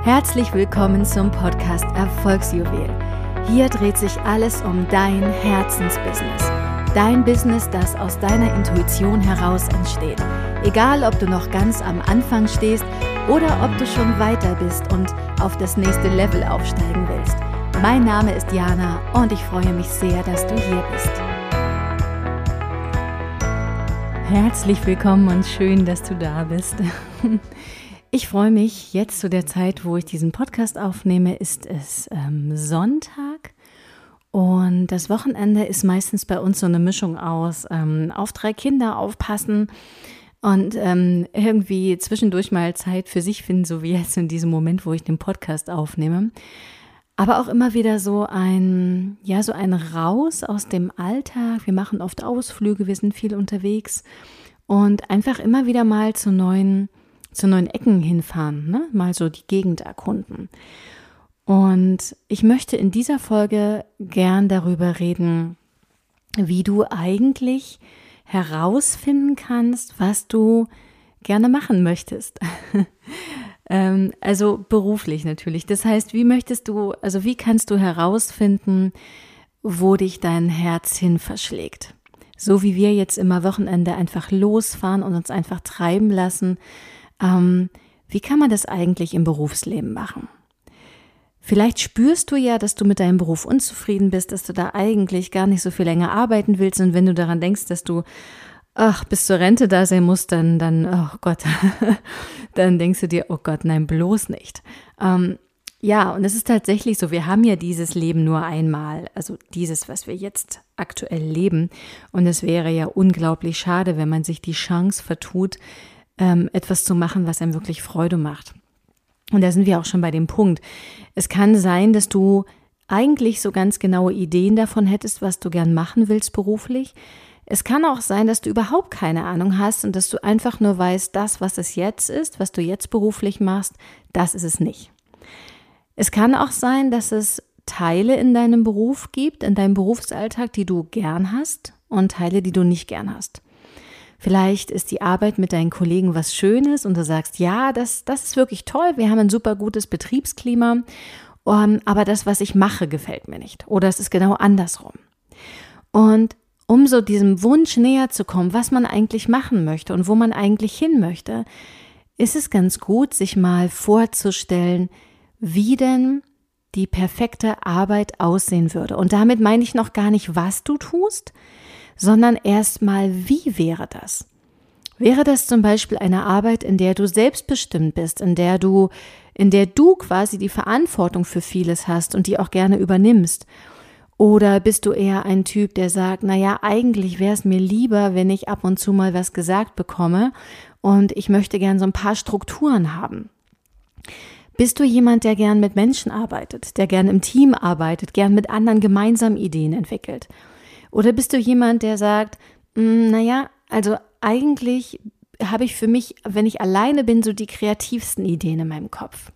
Herzlich willkommen zum Podcast Erfolgsjuwel. Hier dreht sich alles um dein Herzensbusiness. Dein Business, das aus deiner Intuition heraus entsteht. Egal, ob du noch ganz am Anfang stehst oder ob du schon weiter bist und auf das nächste Level aufsteigen willst. Mein Name ist Jana und ich freue mich sehr, dass du hier bist. Herzlich willkommen und schön, dass du da bist. Ich freue mich, jetzt zu der Zeit, wo ich diesen Podcast aufnehme, ist es Sonntag und das Wochenende ist meistens bei uns so eine Mischung aus auf 3 Kinder aufpassen und irgendwie zwischendurch mal Zeit für sich finden, so wie jetzt in diesem Moment, wo ich den Podcast aufnehme. Aber auch immer wieder so ein Raus aus dem Alltag. Wir machen oft Ausflüge, wir sind viel unterwegs und einfach immer wieder mal zu neuen Ecken hinfahren, ne? Mal so die Gegend erkunden. Und ich möchte in dieser Folge gern darüber reden, wie du eigentlich herausfinden kannst, was du gerne machen möchtest. Also beruflich natürlich. Das heißt, wie kannst du herausfinden, wo dich dein Herz hin verschlägt? So wie wir jetzt immer Wochenende einfach losfahren und uns einfach treiben lassen. Wie kann man das eigentlich im Berufsleben machen? Vielleicht spürst du ja, dass du mit deinem Beruf unzufrieden bist, dass du da eigentlich gar nicht so viel länger arbeiten willst und wenn du daran denkst, dass du bis zur Rente da sein musst, dann oh Gott, dann denkst du dir, oh Gott, nein, bloß nicht. Ja, und es ist tatsächlich so, wir haben ja dieses Leben nur einmal, also dieses, was wir jetzt aktuell leben und es wäre ja unglaublich schade, wenn man sich die Chance vertut, etwas zu machen, was einem wirklich Freude macht. Und da sind wir auch schon bei dem Punkt. Es kann sein, dass du eigentlich so ganz genaue Ideen davon hättest, was du gern machen willst beruflich. Es kann auch sein, dass du überhaupt keine Ahnung hast und dass du einfach nur weißt, das, was es jetzt ist, was du jetzt beruflich machst, das ist es nicht. Es kann auch sein, dass es Teile in deinem Beruf gibt, in deinem Berufsalltag, die du gern hast und Teile, die du nicht gern hast. Vielleicht ist die Arbeit mit deinen Kollegen was Schönes und du sagst, ja, das ist wirklich toll, wir haben ein super gutes Betriebsklima, aber das, was ich mache, gefällt mir nicht. Oder es ist genau andersrum. Und um so diesem Wunsch näher zu kommen, was man eigentlich machen möchte und wo man eigentlich hin möchte, ist es ganz gut, sich mal vorzustellen, wie denn die perfekte Arbeit aussehen würde. Und damit meine ich noch gar nicht, was du tust, sondern erstmal, wie wäre das? Wäre das zum Beispiel eine Arbeit, in der du selbstbestimmt bist, in der du quasi die Verantwortung für vieles hast und die auch gerne übernimmst? Oder bist du eher ein Typ, der sagt, naja, eigentlich wäre es mir lieber, wenn ich ab und zu mal was gesagt bekomme und ich möchte gern so ein paar Strukturen haben? Bist du jemand, der gern mit Menschen arbeitet, der gern im Team arbeitet, gern mit anderen gemeinsam Ideen entwickelt? Oder bist du jemand, der sagt, naja, also eigentlich habe ich für mich, wenn ich alleine bin, so die kreativsten Ideen in meinem Kopf.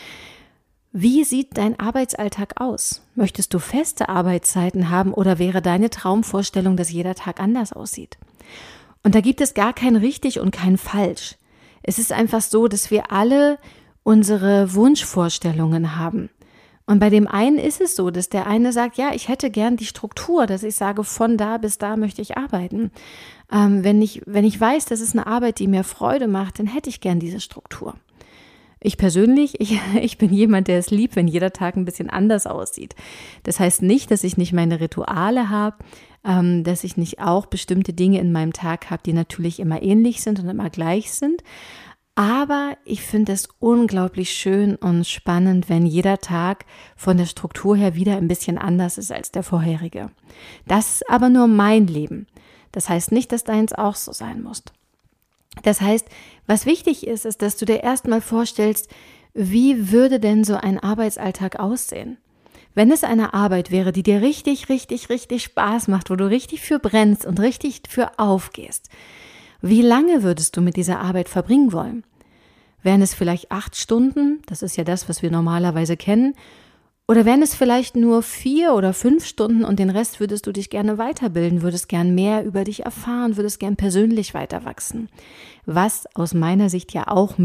Wie sieht dein Arbeitsalltag aus? Möchtest du feste Arbeitszeiten haben oder wäre deine Traumvorstellung, dass jeder Tag anders aussieht? Und da gibt es gar kein richtig und kein falsch. Es ist einfach so, dass wir alle unsere Wunschvorstellungen haben. Und bei dem einen ist es so, dass der eine sagt, ja, ich hätte gern die Struktur, dass ich sage, von da bis da möchte ich arbeiten. Wenn ich weiß, das ist eine Arbeit, die mir Freude macht, dann hätte ich gern diese Struktur. Ich persönlich, ich bin jemand, der es liebt, wenn jeder Tag ein bisschen anders aussieht. Das heißt nicht, dass ich nicht meine Rituale habe, dass ich nicht auch bestimmte Dinge in meinem Tag habe, die natürlich immer ähnlich sind und immer gleich sind. Aber ich finde es unglaublich schön und spannend, wenn jeder Tag von der Struktur her wieder ein bisschen anders ist als der vorherige. Das ist aber nur mein Leben. Das heißt nicht, dass deins auch so sein muss. Das heißt, was wichtig ist, ist, dass du dir erstmal vorstellst, wie würde denn so ein Arbeitsalltag aussehen? Wenn es eine Arbeit wäre, die dir richtig, richtig, richtig Spaß macht, wo du richtig für brennst und richtig für aufgehst, wie lange würdest du mit dieser Arbeit verbringen wollen? Wären es vielleicht 8 Stunden? Das ist ja das, was wir normalerweise kennen. Oder wären es vielleicht nur 4 oder 5 Stunden und den Rest würdest du dich gerne weiterbilden, würdest gern mehr über dich erfahren, würdest gern persönlich weiter wachsen. Was aus meiner Sicht ja auch mit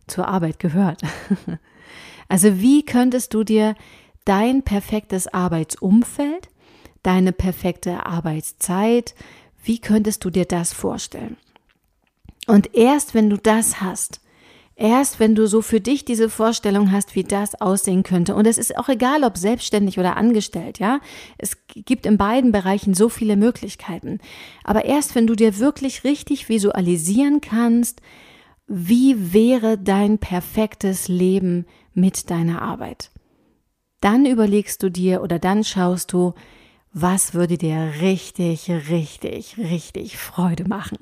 zur Arbeit gehört. Also wie könntest du dir dein perfektes Arbeitsumfeld, deine perfekte Arbeitszeit, wie könntest du dir das vorstellen? Und erst wenn du das hast, erst wenn du so für dich diese Vorstellung hast, wie das aussehen könnte, und es ist auch egal, ob selbstständig oder angestellt, ja, es gibt in beiden Bereichen so viele Möglichkeiten, aber erst wenn du dir wirklich richtig visualisieren kannst, wie wäre dein perfektes Leben mit deiner Arbeit, dann überlegst du dir oder dann schaust du, was würde dir richtig, richtig, richtig Freude machen.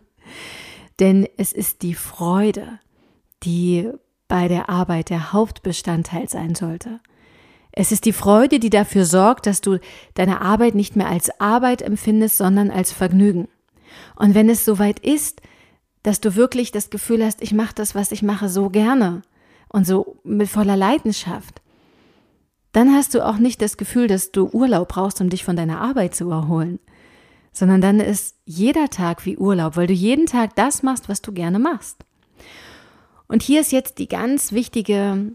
Denn es ist die Freude, die bei der Arbeit der Hauptbestandteil sein sollte. Es ist die Freude, die dafür sorgt, dass du deine Arbeit nicht mehr als Arbeit empfindest, sondern als Vergnügen. Und wenn es soweit ist, dass du wirklich das Gefühl hast, ich mache das, was ich mache, so gerne und so mit voller Leidenschaft, dann hast du auch nicht das Gefühl, dass du Urlaub brauchst, um dich von deiner Arbeit zu erholen, sondern dann ist jeder Tag wie Urlaub, weil du jeden Tag das machst, was du gerne machst. Und hier ist jetzt die ganz wichtige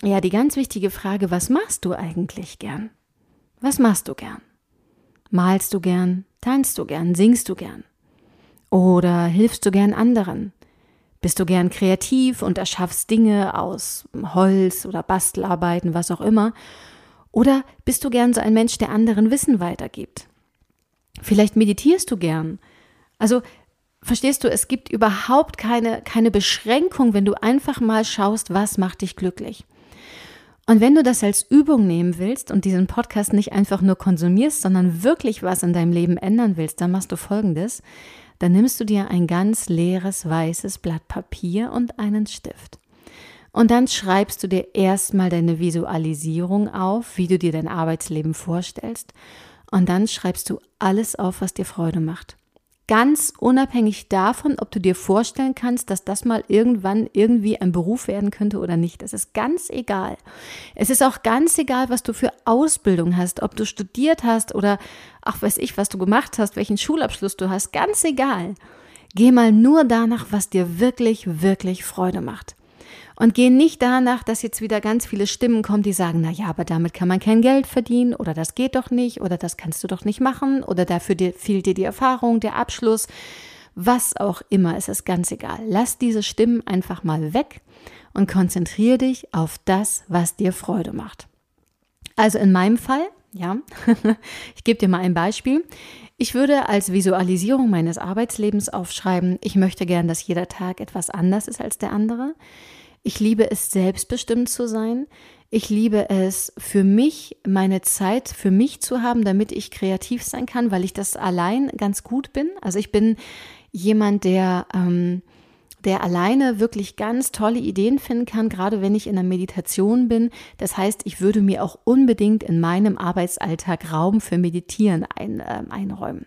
Frage, was machst du eigentlich gern? Was machst du gern? Malst du gern? Tanzt du gern? Singst du gern? Oder hilfst du gern anderen? Bist du gern kreativ und erschaffst Dinge aus Holz oder Bastelarbeiten, was auch immer? Oder bist du gern so ein Mensch, der anderen Wissen weitergibt? Vielleicht meditierst du gern. Also verstehst du, es gibt überhaupt keine Beschränkung, wenn du einfach mal schaust, was macht dich glücklich. Und wenn du das als Übung nehmen willst und diesen Podcast nicht einfach nur konsumierst, sondern wirklich was in deinem Leben ändern willst, dann machst du Folgendes. Dann nimmst du dir ein ganz leeres, weißes Blatt Papier und einen Stift. Und dann schreibst du dir erstmal deine Visualisierung auf, wie du dir dein Arbeitsleben vorstellst. Und dann schreibst du alles auf, was dir Freude macht. Ganz unabhängig davon, ob du dir vorstellen kannst, dass das mal irgendwann irgendwie ein Beruf werden könnte oder nicht. Das ist ganz egal. Es ist auch ganz egal, was du für Ausbildung hast, ob du studiert hast oder ach weiß ich, was du gemacht hast, welchen Schulabschluss du hast. Ganz egal. Geh mal nur danach, was dir wirklich, wirklich Freude macht. Und geh nicht danach, dass jetzt wieder ganz viele Stimmen kommen, die sagen, na ja, aber damit kann man kein Geld verdienen oder das geht doch nicht oder das kannst du doch nicht machen oder dafür fehlt dir die Erfahrung, der Abschluss, was auch immer, es ist ganz egal. Lass diese Stimmen einfach mal weg und konzentriere dich auf das, was dir Freude macht. Also in meinem Fall, ja, ich gebe dir mal ein Beispiel. Ich würde als Visualisierung meines Arbeitslebens aufschreiben, ich möchte gern, dass jeder Tag etwas anders ist als der andere. Ich liebe es, selbstbestimmt zu sein. Ich liebe es, für mich meine Zeit für mich zu haben, damit ich kreativ sein kann, weil ich das allein ganz gut bin. Also ich bin jemand, der alleine wirklich ganz tolle Ideen finden kann, gerade wenn ich in der Meditation bin. Das heißt, ich würde mir auch unbedingt in meinem Arbeitsalltag Raum für Meditieren einräumen.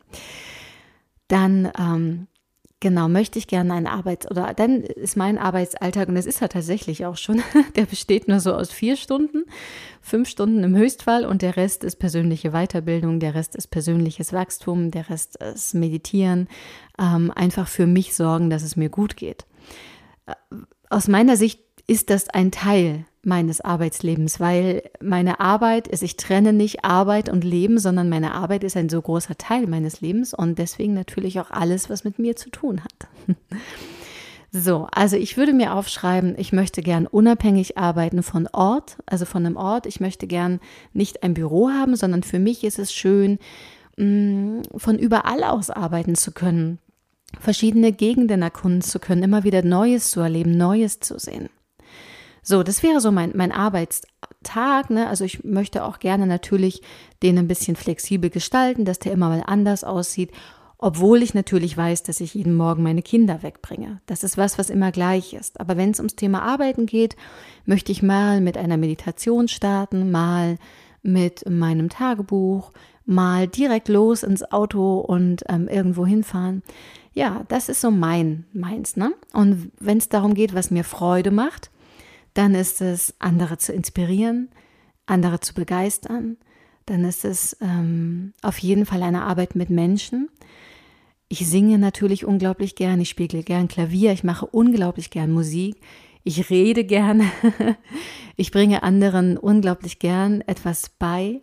Dann genau, möchte ich gerne dann ist mein Arbeitsalltag, und das ist er tatsächlich auch schon, der besteht nur so aus 4 Stunden, 5 Stunden im Höchstfall und der Rest ist persönliche Weiterbildung, der Rest ist persönliches Wachstum, der Rest ist Meditieren, einfach für mich sorgen, dass es mir gut geht. Aus meiner Sicht ist das ein Teil meines Arbeitslebens, weil meine Arbeit ist, ich trenne nicht Arbeit und Leben, sondern meine Arbeit ist ein so großer Teil meines Lebens und deswegen natürlich auch alles, was mit mir zu tun hat. So, also ich würde mir aufschreiben, ich möchte gern unabhängig arbeiten von einem Ort. Ich möchte gern nicht ein Büro haben, sondern für mich ist es schön, von überall aus arbeiten zu können, verschiedene Gegenden erkunden zu können, immer wieder Neues zu erleben, Neues zu sehen. So, das wäre so mein Arbeitstag, ne? Also ich möchte auch gerne natürlich den ein bisschen flexibel gestalten, dass der immer mal anders aussieht, obwohl ich natürlich weiß, dass ich jeden Morgen meine Kinder wegbringe. Das ist was immer gleich ist. Aber wenn es ums Thema Arbeiten geht, möchte ich mal mit einer Meditation starten, mal mit meinem Tagebuch, mal direkt los ins Auto und irgendwo hinfahren. Ja, das ist so meins, ne? Und wenn es darum geht, was mir Freude macht, dann ist es, andere zu inspirieren, andere zu begeistern. Dann ist es auf jeden Fall eine Arbeit mit Menschen. Ich singe natürlich unglaublich gern, ich spiele gern Klavier, ich mache unglaublich gern Musik. Ich rede gern. Ich bringe anderen unglaublich gern etwas bei,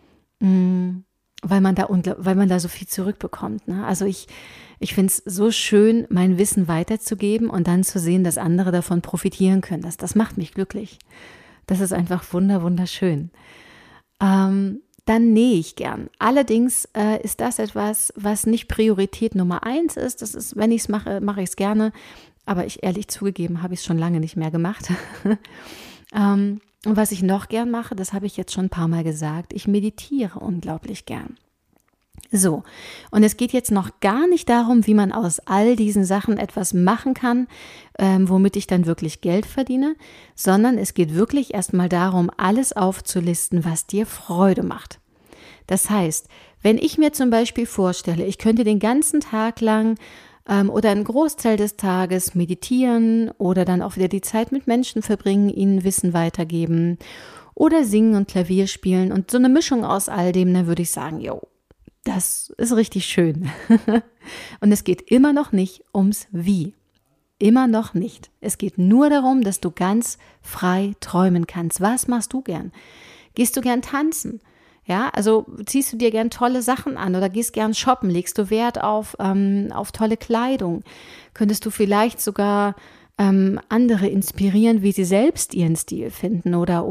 weil man da so viel zurückbekommt. Ne? Also ich finde es so schön, mein Wissen weiterzugeben und dann zu sehen, dass andere davon profitieren können. Das macht mich glücklich. Das ist einfach wunderschön. Dann nähe ich gern. Allerdings ist das etwas, was nicht Priorität Nummer 1 ist. Das ist, wenn ich es mache, mache ich es gerne. Aber ehrlich zugegeben, habe ich es schon lange nicht mehr gemacht. Und was ich noch gern mache, das habe ich jetzt schon ein paar Mal gesagt, ich meditiere unglaublich gern. So, und es geht jetzt noch gar nicht darum, wie man aus all diesen Sachen etwas machen kann, womit ich dann wirklich Geld verdiene, sondern es geht wirklich erstmal darum, alles aufzulisten, was dir Freude macht. Das heißt, wenn ich mir zum Beispiel vorstelle, ich könnte den ganzen Tag lang oder einen Großteil des Tages meditieren oder dann auch wieder die Zeit mit Menschen verbringen, ihnen Wissen weitergeben oder singen und Klavier spielen und so eine Mischung aus all dem, dann würde ich sagen, jo, das ist richtig schön. Und es geht immer noch nicht ums Wie. Immer noch nicht. Es geht nur darum, dass du ganz frei träumen kannst. Was machst du gern? Gehst du gern tanzen? Ja, also ziehst du dir gern tolle Sachen an oder gehst gern shoppen? Legst du Wert auf tolle Kleidung? Könntest du vielleicht sogar andere inspirieren, wie sie selbst ihren Stil finden? Oder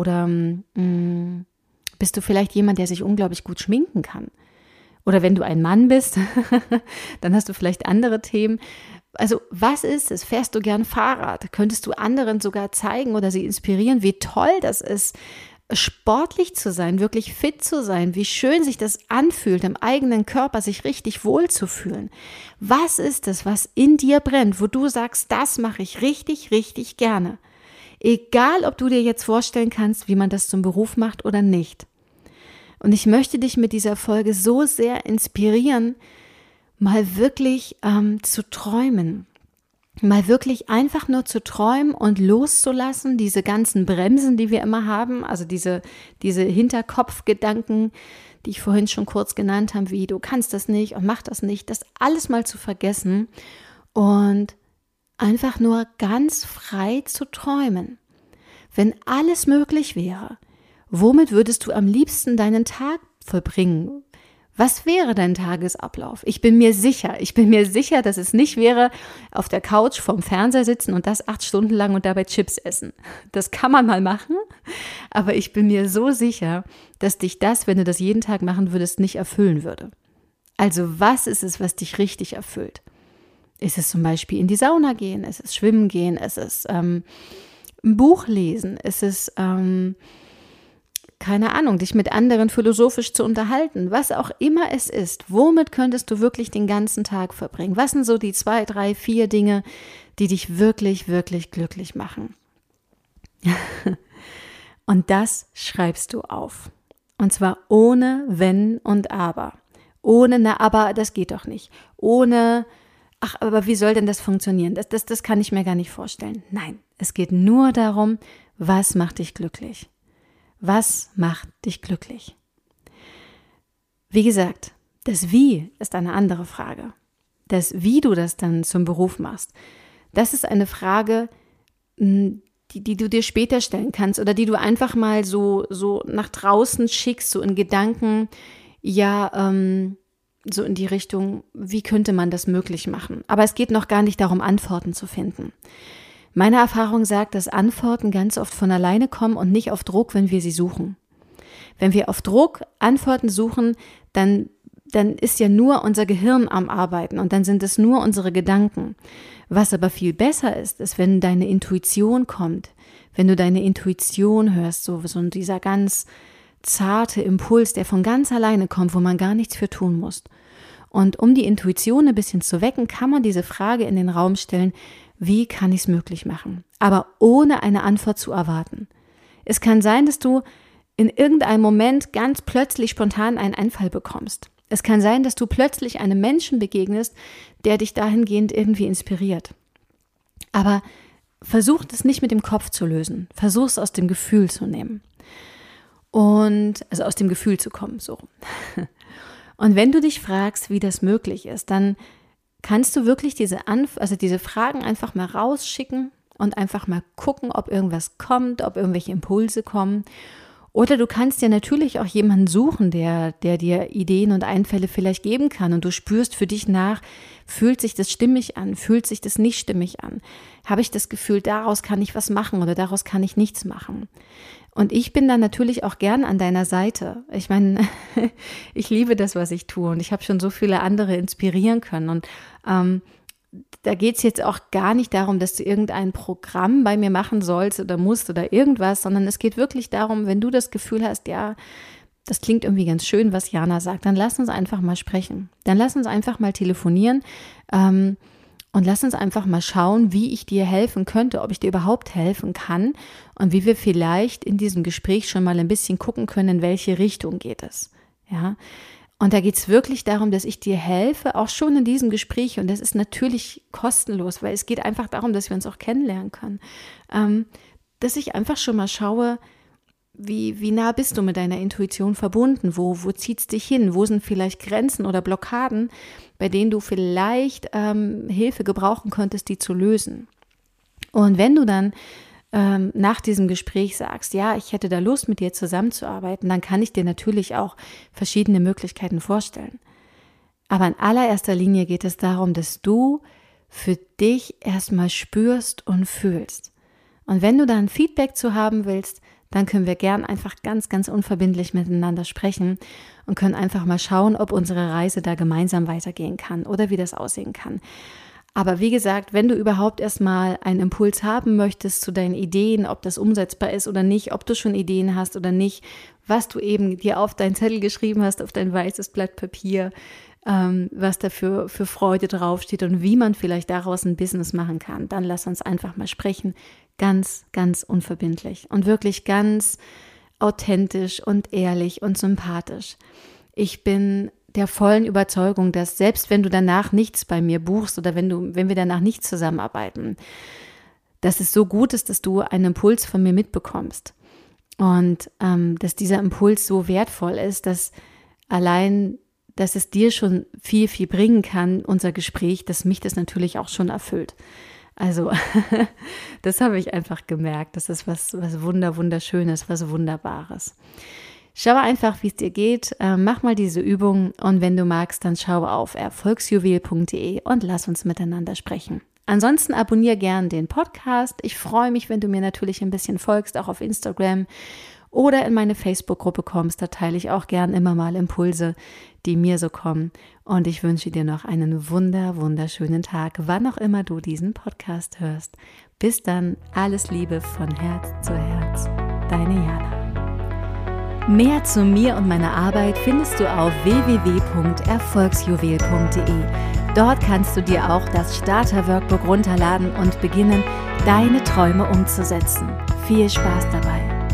bist du vielleicht jemand, der sich unglaublich gut schminken kann? Oder wenn du ein Mann bist, dann hast du vielleicht andere Themen. Also was ist es? Fährst du gern Fahrrad? Könntest du anderen sogar zeigen oder sie inspirieren, wie toll das ist, sportlich zu sein, wirklich fit zu sein, wie schön sich das anfühlt, im eigenen Körper sich richtig wohl zu fühlen. Was ist es, was in dir brennt, wo du sagst, das mache ich richtig, richtig gerne? Egal, ob du dir jetzt vorstellen kannst, wie man das zum Beruf macht oder nicht. Und ich möchte dich mit dieser Folge so sehr inspirieren, mal wirklich zu träumen. Mal wirklich einfach nur zu träumen und loszulassen, diese ganzen Bremsen, die wir immer haben, also diese Hinterkopfgedanken, die ich vorhin schon kurz genannt habe, wie du kannst das nicht und mach das nicht, das alles mal zu vergessen und einfach nur ganz frei zu träumen. Wenn alles möglich wäre, womit würdest du am liebsten deinen Tag verbringen? Was wäre dein Tagesablauf? Ich bin mir sicher, dass es nicht wäre, auf der Couch vorm Fernseher sitzen und das 8 Stunden lang und dabei Chips essen. Das kann man mal machen, aber ich bin mir so sicher, dass dich das, wenn du das jeden Tag machen würdest, nicht erfüllen würde. Also was ist es, was dich richtig erfüllt? Ist es zum Beispiel in die Sauna gehen? Ist es schwimmen gehen? Ist es ein Buch lesen? Ist es keine Ahnung, dich mit anderen philosophisch zu unterhalten, was auch immer es ist, womit könntest du wirklich den ganzen Tag verbringen? Was sind so die 2, 3, 4 Dinge, die dich wirklich, wirklich glücklich machen? Und das schreibst du auf. Und zwar ohne Wenn und Aber. Ohne, na, aber das geht doch nicht. Ohne, ach, aber wie soll denn das funktionieren? Das kann ich mir gar nicht vorstellen. Nein, es geht nur darum, was macht dich glücklich? Was macht dich glücklich? Wie gesagt, das Wie ist eine andere Frage. Das Wie du das dann zum Beruf machst, das ist eine Frage, die du dir später stellen kannst oder die du einfach mal so nach draußen schickst, so in Gedanken, ja, so in die Richtung, wie könnte man das möglich machen? Aber es geht noch gar nicht darum, Antworten zu finden. Meine Erfahrung sagt, dass Antworten ganz oft von alleine kommen und nicht auf Druck, wenn wir sie suchen. Wenn wir auf Druck Antworten suchen, dann ist ja nur unser Gehirn am Arbeiten und dann sind es nur unsere Gedanken. Was aber viel besser ist, wenn deine Intuition kommt, wenn du deine Intuition hörst, so dieser ganz zarte Impuls, der von ganz alleine kommt, wo man gar nichts für tun muss. Und um die Intuition ein bisschen zu wecken, kann man diese Frage in den Raum stellen, wie kann ich es möglich machen? Aber ohne eine Antwort zu erwarten. Es kann sein, dass du in irgendeinem Moment ganz plötzlich spontan einen Einfall bekommst. Es kann sein, dass du plötzlich einem Menschen begegnest, der dich dahingehend irgendwie inspiriert. Aber versuch das nicht mit dem Kopf zu lösen. Versuch es aus dem Gefühl zu nehmen. Also aus dem Gefühl zu kommen, so. Und wenn du dich fragst, wie das möglich ist, dann kannst du wirklich diese Fragen einfach mal rausschicken und einfach mal gucken, ob irgendwas kommt, ob irgendwelche Impulse kommen. Oder du kannst dir natürlich auch jemanden suchen, der dir Ideen und Einfälle vielleicht geben kann und du spürst für dich nach, fühlt sich das stimmig an, fühlt sich das nicht stimmig an? Habe ich das Gefühl, daraus kann ich was machen oder daraus kann ich nichts machen? Und ich bin dann natürlich auch gern an deiner Seite. Ich meine, ich liebe das, was ich tue und ich habe schon so viele andere inspirieren können und da geht es jetzt auch gar nicht darum, dass du irgendein Programm bei mir machen sollst oder musst oder irgendwas, sondern es geht wirklich darum, wenn du das Gefühl hast, ja, das klingt irgendwie ganz schön, was Jana sagt, dann lass uns einfach mal sprechen. Dann lass uns einfach mal telefonieren und lass uns einfach mal schauen, wie ich dir helfen könnte, ob ich dir überhaupt helfen kann und wie wir vielleicht in diesem Gespräch schon mal ein bisschen gucken können, in welche Richtung geht es. Ja. Und da geht es wirklich darum, dass ich dir helfe, auch schon in diesem Gespräch. Und das ist natürlich kostenlos, weil es geht einfach darum, dass wir uns auch kennenlernen können. Dass ich einfach schon mal schaue, wie nah bist du mit deiner Intuition verbunden? Wo zieht es dich hin? Wo sind vielleicht Grenzen oder Blockaden, bei denen du vielleicht Hilfe gebrauchen könntest, die zu lösen? Und wenn du dann nach diesem Gespräch sagst, ja, ich hätte da Lust, mit dir zusammenzuarbeiten, dann kann ich dir natürlich auch verschiedene Möglichkeiten vorstellen. Aber in allererster Linie geht es darum, dass du für dich erstmal spürst und fühlst. Und wenn du da ein Feedback zu haben willst, dann können wir gern einfach ganz, ganz unverbindlich miteinander sprechen und können einfach mal schauen, ob unsere Reise da gemeinsam weitergehen kann oder wie das aussehen kann. Aber wie gesagt, wenn du überhaupt erstmal einen Impuls haben möchtest zu deinen Ideen, ob das umsetzbar ist oder nicht, ob du schon Ideen hast oder nicht, was du eben dir auf deinen Zettel geschrieben hast, auf dein weißes Blatt Papier, was da für Freude draufsteht und wie man vielleicht daraus ein Business machen kann, dann lass uns einfach mal sprechen. Ganz, ganz unverbindlich und wirklich ganz authentisch und ehrlich und sympathisch. Ich bin der vollen Überzeugung, dass selbst wenn du danach nichts bei mir buchst oder wenn wir danach nicht zusammenarbeiten, dass es so gut ist, dass du einen Impuls von mir mitbekommst und dass dieser Impuls so wertvoll ist, dass es dir schon viel, viel bringen kann, unser Gespräch, dass mich das natürlich auch schon erfüllt. Also das habe ich einfach gemerkt, das ist was Wunderschönes, was Wunderbares. Schau einfach, wie es dir geht, mach mal diese Übung und wenn du magst, dann schau auf erfolgsjuwel.de und lass uns miteinander sprechen. Ansonsten abonniere gern den Podcast. Ich freue mich, wenn du mir natürlich ein bisschen folgst, auch auf Instagram oder in meine Facebook-Gruppe kommst. Da teile ich auch gern immer mal Impulse, die mir so kommen. Und ich wünsche dir noch einen wunderschönen Tag, wann auch immer du diesen Podcast hörst. Bis dann, alles Liebe von Herz zu Herz. Deine Jana. Mehr zu mir und meiner Arbeit findest du auf www.erfolgsjuwel.de. Dort kannst du dir auch das Starter-Workbook runterladen und beginnen, deine Träume umzusetzen. Viel Spaß dabei!